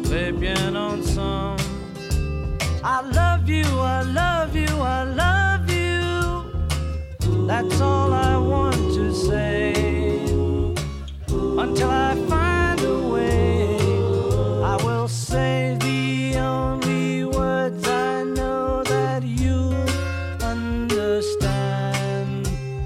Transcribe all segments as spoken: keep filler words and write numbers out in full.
très bien ensemble. I love you, I love you, I love you. That's all I want to say. Until I find a way, I will say the only words I know that you understand.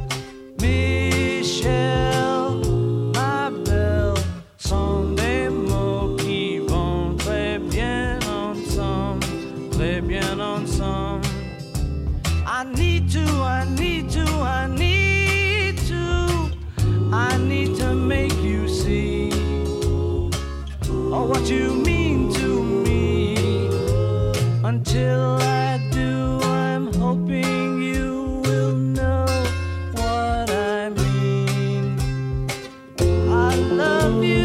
Michel, ma belle, sont des mots qui vont très bien ensemble, très bien ensemble. I need to, I need to, I need to, I need to make you see oh, what you mean to me. Until I do, I'm hoping you will know what I mean. I love you.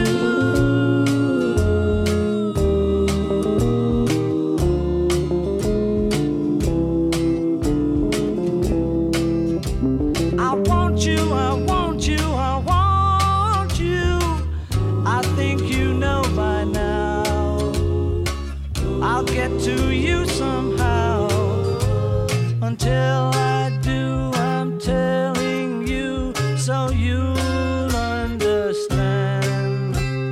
I want you, I want you, I want you. I think you know by now. I'll get to you somehow. Until I do, I'm telling you so you'll understand.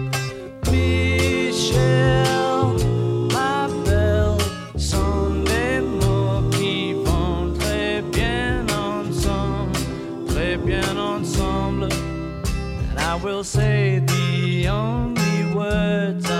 Michel, ma belle, sont des mots qui vont très bien ensemble, très bien ensemble. And I will say the only words